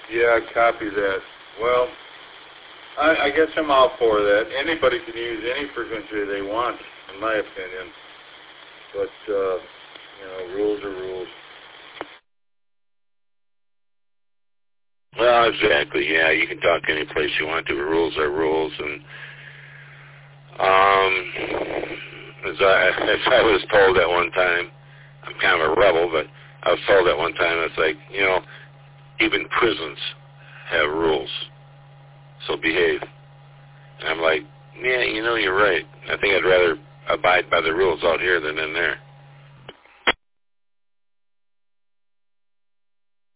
Yeah, copy that. Well, I guess I'm all for that. Anybody can use any frequency they want, in my opinion. But, rules are rules. Well, exactly. Yeah, you can talk any place you want to. Rules are rules, and as I was told at one time, I'm kind of a rebel, but I was told at one time, it's like, even prisons have rules, so behave. And I'm like, yeah, you're right. I think I'd rather abide by the rules out here than in there.